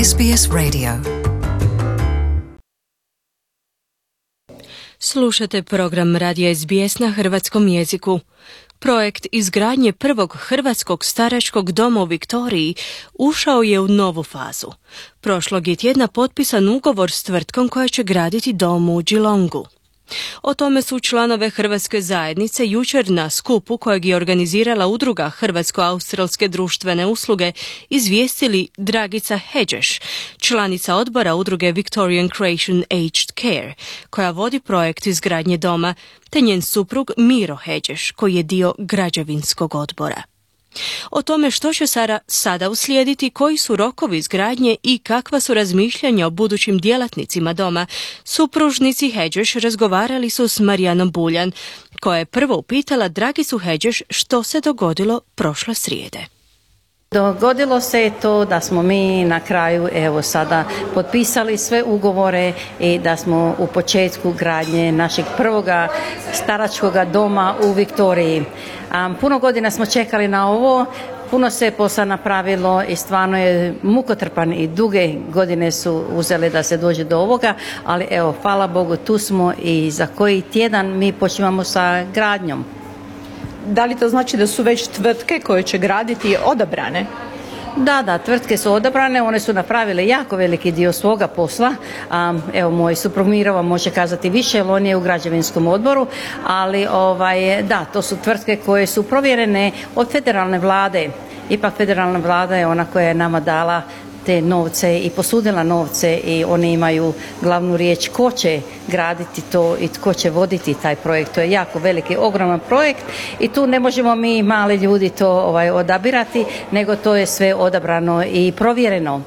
SBS Radio. Slušate program Radija SBS na hrvatskom jeziku. Projekt izgradnje prvog hrvatskog staračkog doma u Viktoriji ušao je u novu fazu. Prošlog je tjedna potpisan ugovor s tvrtkom koja će graditi dom u Geelongu. O tome su članove Hrvatske zajednice jučer na skupu kojeg je organizirala udruga Hrvatsko-australske društvene usluge izvijestili Dragica Hedžeš, članica odbora udruge Victorian Creation Aged Care, koja vodi projekt izgradnje doma, te njen suprug Miro Hedžeš, koji je dio građevinskog odbora. O tome što će sada uslijediti, koji su rokovi izgradnje i kakva su razmišljanja o budućim djelatnicima doma, supružnici Hedžeš razgovarali su s Marijanom Buljan, koja je prvo upitala Dragicu Hedžeš što se dogodilo prošle srijede. Dogodilo se je to da smo mi na kraju sada potpisali sve ugovore i da smo u početku gradnje našeg prvoga staračkoga doma u Viktoriji. Puno godina smo čekali na ovo, puno se posla napravilo i stvarno je mukotrpan i duge godine su uzeli da se dođe do ovoga, ali hvala Bogu, tu smo i za koji tjedan mi počinjemo sa gradnjom. Da li to znači da su već tvrtke koje će graditi odabrane? Da, tvrtke su odabrane, one su napravile jako veliki dio svoga posla. Moj suprug Miro može kazati više, jer on je u građevinskom odboru, ali to su tvrtke koje su provjerene od federalne vlade. Ipak federalna vlada je ona koja je nama dala te novce i posudila novce i oni imaju glavnu riječ ko će graditi to i tko će voditi taj projekt. To je jako veliki, ogroman projekt i tu ne možemo mi mali ljudi to odabirati, nego to je sve odabrano i provjereno.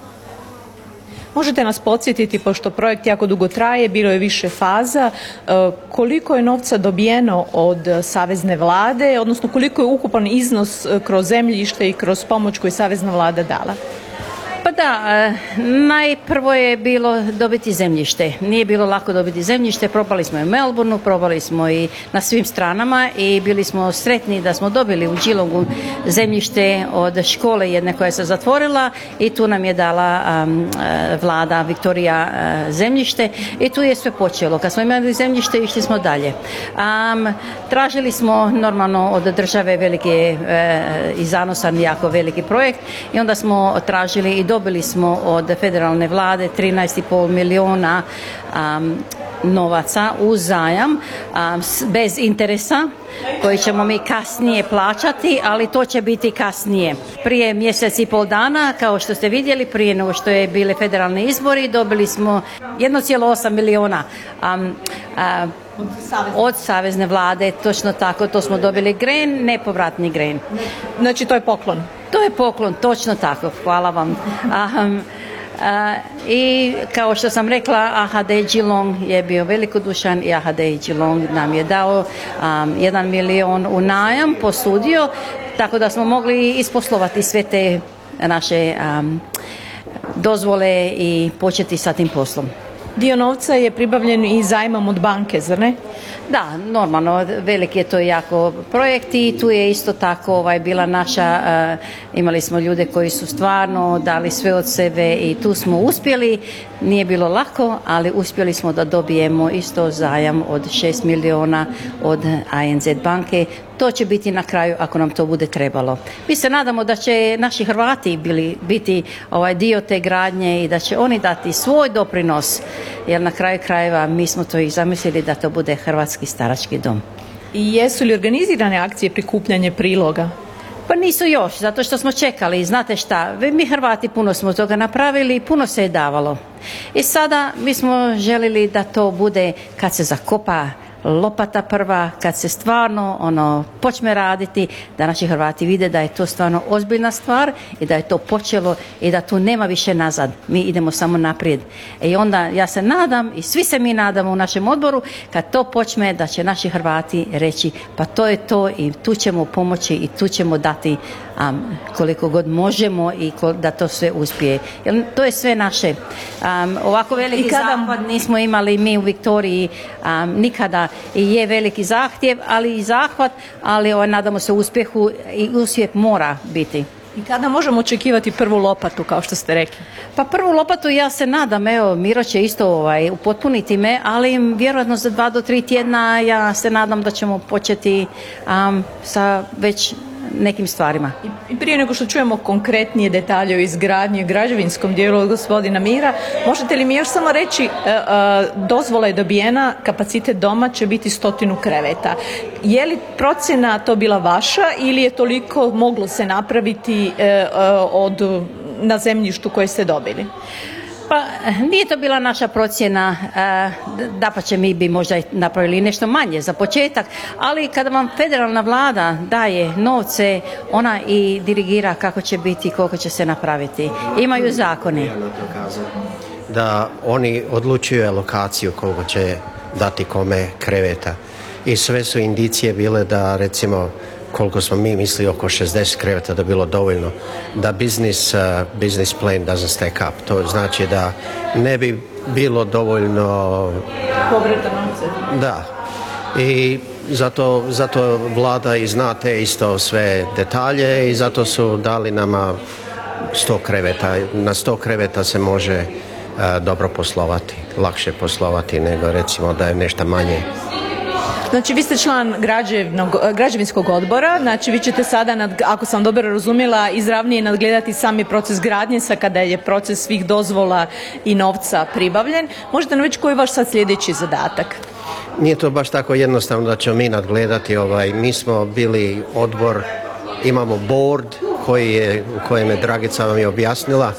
Možete nas podsjetiti, pošto projekt jako dugo traje, bilo je više faza, koliko je novca dobijeno od savezne vlade, odnosno koliko je ukupan iznos kroz zemljište i kroz pomoć koju je savezna vlada dala? Pa da, najprvo je bilo dobiti zemljište. Nije bilo lako dobiti zemljište, probali smo i u Melbourneu, probali smo i na svim stranama i bili smo sretni da smo dobili u Geelongu zemljište od škole jedne koja se zatvorila i tu nam je dala vlada Viktorija zemljište i tu je sve počelo. Kad smo imali zemljište, išli smo dalje. Tražili smo normalno od države veliki i zanosan jako veliki projekt i onda smo tražili i dobili smo od federalne vlade 13,5 milijuna novaca u zajam bez interesa koji ćemo mi kasnije plaćati, ali to će biti kasnije. Prije mjesec i pol dana, kao što ste vidjeli, prije nego što je bile federalni izbori, dobili smo 1,8 milijuna od savezne vlade, točno tako, to smo dobili gren, nepovratni gren. Znači to je poklon? To je poklon, točno tako, hvala vam. I kao što sam rekla, AHD Geelong je bio velikodušan i AHD Geelong nam je dao 1 milion u najam, posudio, tako da smo mogli isposlovati sve te naše dozvole i početi sa tim poslom. Dio novca je pribavljen i zajmom od banke, zar ne? Da, normalno, veliki je to jako projekt i tu je isto tako bila naša, imali smo ljude koji su stvarno dali sve od sebe i tu smo uspjeli, nije bilo lako, ali uspjeli smo da dobijemo isto zajam od 6 miliona od ANZ banke. To će biti na kraju ako nam to bude trebalo. Mi se nadamo da će naši Hrvati biti dio te gradnje i da će oni dati svoj doprinos, jer na kraju krajeva mi smo to i zamislili da to bude hrvatski starački dom. I jesu li organizirane akcije prikupljanja priloga? Pa nisu još, zato što smo čekali. Znate šta, mi Hrvati puno smo toga napravili i puno se je davalo. I sada mi smo željeli da to bude kad se zakopa lopata prva, kad se stvarno počne raditi, da naši Hrvati vide da je to stvarno ozbiljna stvar i da je to počelo i da tu nema više nazad. Mi idemo samo naprijed. I onda ja se nadam i svi se mi nadamo u našem odboru kad to počne da će naši Hrvati reći pa to je to i tu ćemo pomoći i tu ćemo dati koliko god možemo i da to sve uspije. Jer to je sve naše. Ovako veliki zahvat nismo imali mi u Viktoriji nikada i je veliki zahtjev, ali i zahvat, ali nadamo se uspjehu i uspjeh mora biti. I kada možemo očekivati prvu lopatu, kao što ste rekli? Pa prvu lopatu ja se nadam, evo Miro će isto upotpuniti me, ali vjerojatno za 2 do 3 tjedna ja se nadam da ćemo početi sa već nekim stvarima. I prije nego što čujemo konkretnije detalje o izgradnji građevinskom dijelu od gospodina Mira, možete li mi još samo reći, dozvola je dobijena, kapacitet doma će biti 100 kreveta. Je li procjena to bila vaša ili je toliko moglo se napraviti na zemljištu koje ste dobili? Pa nije to bila naša procjena, dapače mi bi možda napravili nešto manje za početak, ali kada vam federalna vlada daje novce, ona i dirigira kako će biti, koliko će se napraviti. Imaju zakoni. Da oni odlučuju lokaciju koliko će dati kome kreveta. I sve su indicije bile da recimo koliko smo mi mislili oko 60 kreveta da bilo dovoljno da business plan doesn't stack up. To znači da ne bi bilo dovoljno povrata novca. Da. I zato vlada i zna te isto sve detalje i zato su dali nama 100 kreveta. Na 100 kreveta se može dobro poslovati, lakše poslovati nego recimo da je nešto manje. Znači, vi ste član građevinskog odbora, znači vi ćete sada, ako sam dobro razumjela, izravnije nadgledati sami proces gradnje kada je proces svih dozvola i novca pribavljen. Možete nam reći koji je vaš sad sljedeći zadatak? Nije to baš tako jednostavno da ćemo mi nadgledati. Mi smo bili odbor, imamo board u kojem je Dragica vam je objasnila,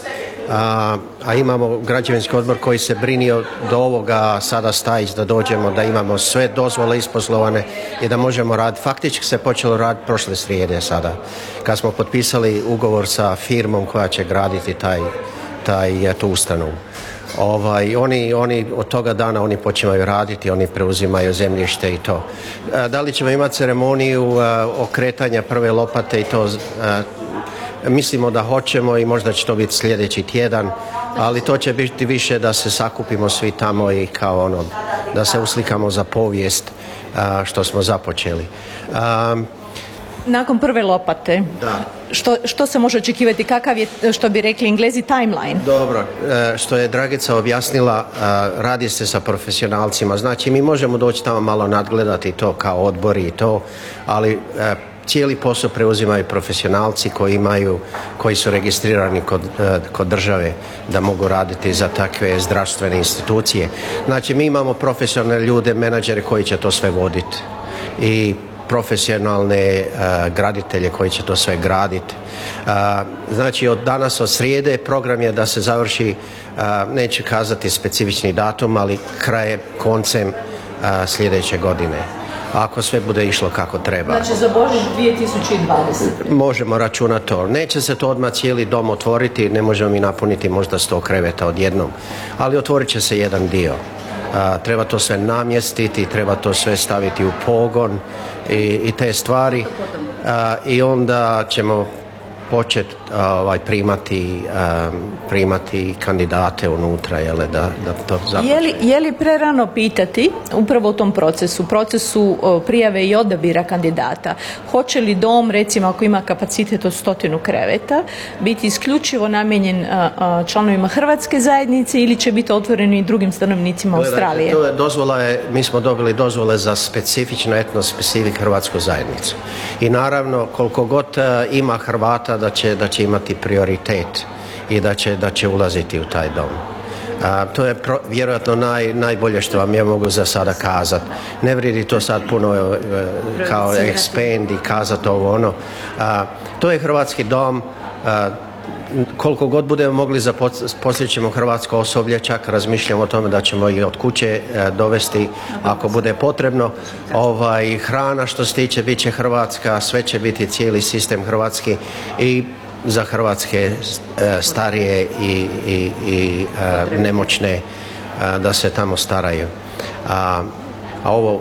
a imamo građevinski odbor koji se brinio do ovoga sada stajeć da dođemo, da imamo sve dozvole isposlovane i da možemo raditi. Faktički se počelo raditi prošle srijede sada, kad smo potpisali ugovor sa firmom koja će graditi tu ustanovu. Oni od toga dana oni počinju raditi, oni preuzimaju zemljište i to. Da li ćemo imati ceremoniju okretanja prve lopate i to mislimo da hoćemo i možda će to biti sljedeći tjedan, ali to će biti više da se sakupimo svi tamo i kao da se uslikamo za povijest što smo započeli. Nakon prve lopate, da. Što se može očekivati, kakav je, što bi rekli Englezi, timeline? Dobro, što je Dragica objasnila, radi se sa profesionalcima, znači mi možemo doći tamo malo nadgledati to kao odbori i to, ali cijeli posao preuzimaju profesionalci koji su registrirani kod države da mogu raditi za takve zdravstvene institucije. Znači mi imamo profesionalne ljude, menadžere koji će to sve voditi i profesionalne graditelje koji će to sve graditi. Znači od danas, od srijede, program je da se završi, neću kazati specifični datum, ali koncem sljedeće godine. Ako sve bude išlo kako treba. Znači za Božić 2020. Možemo računati to. Neće se to odmah cijeli dom otvoriti, ne možemo mi napuniti možda 100 kreveta odjednom, ali otvorit će se jedan dio. Treba to sve namjestiti, treba to sve staviti u pogon i te stvari i onda ćemo početi primati kandidate unutra, da to započne. Je li prerano pitati upravo u tom procesu prijave i odabira kandidata, hoće li dom, recimo ako ima kapacitet od 100 kreveta, biti isključivo namijenjen članovima hrvatske zajednice ili će biti otvoreno i drugim stanovnicima Australije? Mi smo dobili dozvole za specifično etno-specifik hrvatsku zajednicu. I naravno koliko god ima Hrvata da će imati prioritet i da će ulaziti u taj dom. To je vjerojatno najbolje što vam ja mogu za sada kazati. Ne vrijedi to sad puno kao expand i kazati ovo ono. To je hrvatski dom. Koliko god budemo mogli zaposlit ćemo hrvatsko osoblje, čak razmišljamo o tome da ćemo i od kuće dovesti ako bude potrebno. Hrana što se tiče bit će hrvatska, sve će biti cijeli sistem hrvatski i za hrvatske starije i nemoćne da se tamo staraju. A ovo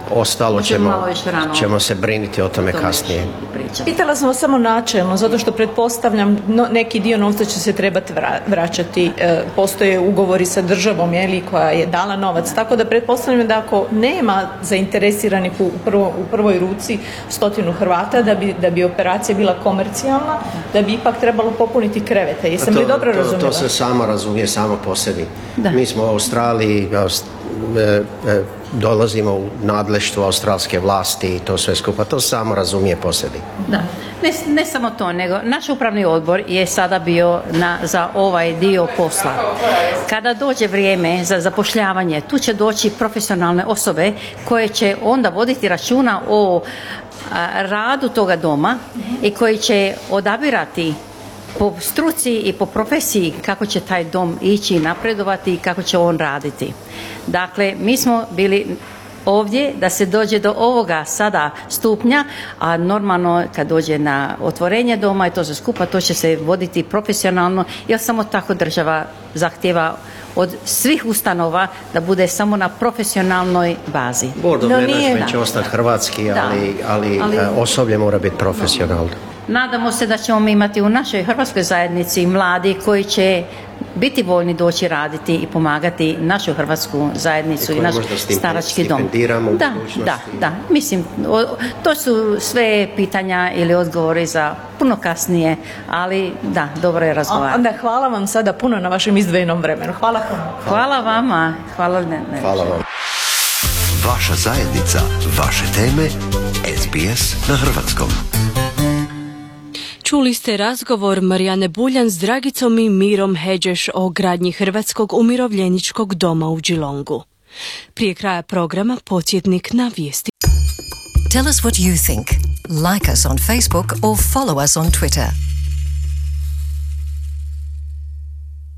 ostalo malo još rano ćemo se brinuti o tome kasnije. Pitala sam vas samo načelno, zato što pretpostavljam neki dio novca će se trebati vraćati. Postoje ugovori sa državom koja je dala novac, tako da pretpostavljam da ako nema zainteresiranih u prvoj ruci 100 Hrvata da bi operacija bila komercijalna, da bi ipak trebalo popuniti krevete. Jesam li dobro razumjela? To se samo razumije samo po sebi. Da. Mi smo u Australiji, dolazimo u nadleštvo australske vlasti i to sve skupa, to samo razumije po sebi. Da. Ne samo to, nego naš upravni odbor je sada bio za ovaj dio posla. Kada dođe vrijeme za zapošljavanje, tu će doći profesionalne osobe koje će onda voditi računa o radu toga doma i koji će odabirati po struci i po profesiji kako će taj dom ići i napredovati i kako će on raditi. Dakle, mi smo bili ovdje da se dođe do ovoga sada stupnja, a normalno kad dođe na otvorenje doma i to sve skupa, to će se voditi profesionalno, jer samo tako država zahtjeva od svih ustanova da bude samo na profesionalnoj bazi. Board of Management će ostati hrvatski, ali osoblje mora biti profesionalno. Nadamo se da ćemo imati u našoj hrvatskoj zajednici mladi koji će biti voljni doći raditi i pomagati našu hrvatsku zajednicu i naš starački dom. Da. Mislim, to su sve pitanja ili odgovori za puno kasnije, ali da, dobro je razgovarati. Onda hvala vam sada puno na vašem izdvojenom vremenu. Hvala. Hvala vama. Hvala vam. Vaša zajednica, vaše teme, SBS na hrvatskom. Čuli ste razgovor Marijane Buljan s Dragicom i Mirom Hedžeš o gradnji Hrvatskog umirovljeničkog doma u Geelongu. Prije kraja programa podsjetnik na vijesti. Tell us what you think. Like us on Facebook or follow us on Twitter.